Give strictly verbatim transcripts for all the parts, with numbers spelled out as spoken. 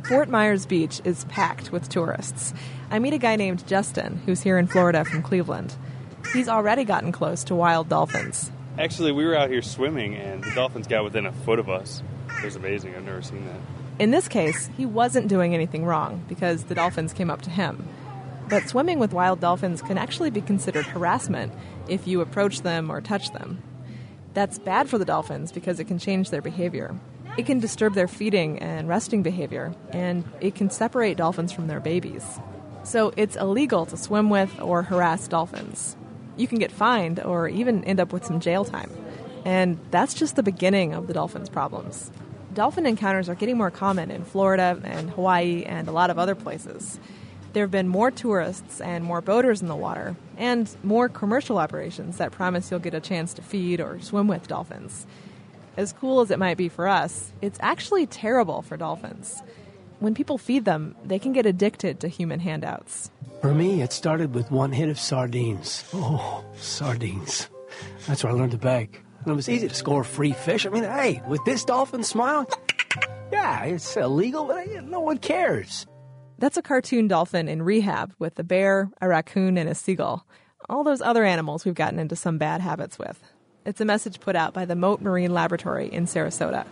Fort Myers Beach is packed with tourists. I meet a guy named Justin, who's here in Florida from Cleveland. He's already gotten close to wild dolphins. Actually, we were out here swimming, and the dolphins got within a foot of us. It was amazing. I've never seen that. In this case, he wasn't doing anything wrong because the dolphins came up to him. But swimming with wild dolphins can actually be considered harassment if you approach them or touch them. That's bad for the dolphins because it can change their behavior. It can disturb their feeding and resting behavior, and it can separate dolphins from their babies. So it's illegal to swim with or harass dolphins. You can get fined or even end up with some jail time. And that's just the beginning of the dolphins' problems. Dolphin encounters are getting more common in Florida and Hawaii and a lot of other places. There have been more tourists and more boaters in the water, and more commercial operations that promise you'll get a chance to feed or swim with dolphins. As cool as it might be for us, it's actually terrible for dolphins. When people feed them, they can get addicted to human handouts. For me, it started with one hit of sardines. Oh, sardines. That's where I learned to beg. And it was easy to score free fish. I mean, hey, with this dolphin smile, yeah, it's illegal, but no one cares. That's a cartoon dolphin in rehab with a bear, a raccoon, and a seagull. All those other animals we've gotten into some bad habits with. It's a message put out by the Mote Marine Laboratory in Sarasota.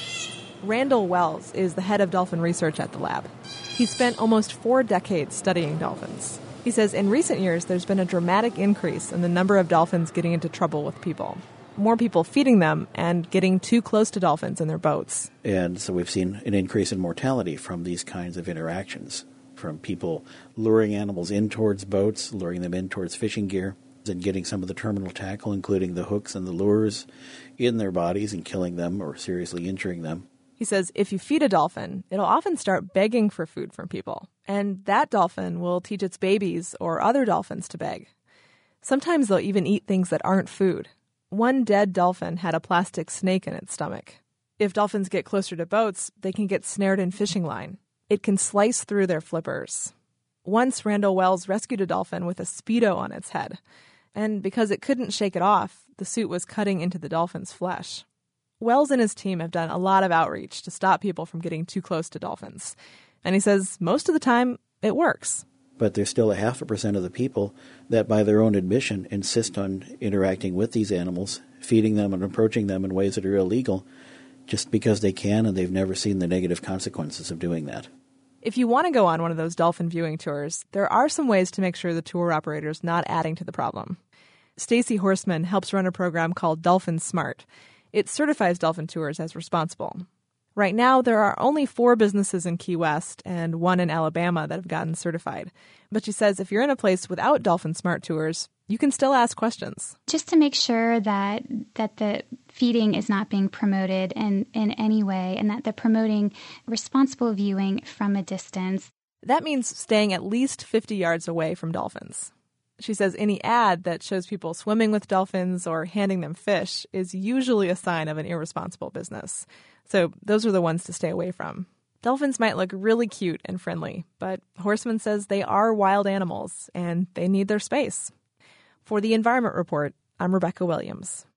Randall Wells is the head of dolphin research at the lab. He's spent almost four decades studying dolphins. He says in recent years there's been a dramatic increase in the number of dolphins getting into trouble with people. More people feeding them and getting too close to dolphins in their boats. And so we've seen an increase in mortality from these kinds of interactions, from people luring animals in towards boats, luring them in towards fishing gear, and getting some of the terminal tackle, including the hooks and the lures, in their bodies and killing them or seriously injuring them. He says if you feed a dolphin, it'll often start begging for food from people. And that dolphin will teach its babies or other dolphins to beg. Sometimes they'll even eat things that aren't food. One dead dolphin had a plastic snake in its stomach. If dolphins get closer to boats, they can get snared in fishing line. It can slice through their flippers. Once, Randall Wells rescued a dolphin with a Speedo on its head. And because it couldn't shake it off, the suit was cutting into the dolphin's flesh. Wells and his team have done a lot of outreach to stop people from getting too close to dolphins. And he says most of the time, it works. But there's still a half a percent of the people that, by their own admission, insist on interacting with these animals, feeding them and approaching them in ways that are illegal, just because they can and they've never seen the negative consequences of doing that. If you want to go on one of those dolphin viewing tours, there are some ways to make sure the tour operator's not adding to the problem. Stacy Horstman helps run a program called Dolphin Smart. It certifies dolphin tours as responsible. Right now, there are only four businesses in Key West and one in Alabama that have gotten certified. But she says if you're in a place without Dolphin Smart tours, you can still ask questions. Just to make sure that that the feeding is not being promoted in, in any way and that they're promoting responsible viewing from a distance. That means staying at least fifty yards away from dolphins. She says any ad that shows people swimming with dolphins or handing them fish is usually a sign of an irresponsible business. So those are the ones to stay away from. Dolphins might look really cute and friendly, but Horstman says they are wild animals and they need their space. For the Environment Report, I'm Rebecca Williams.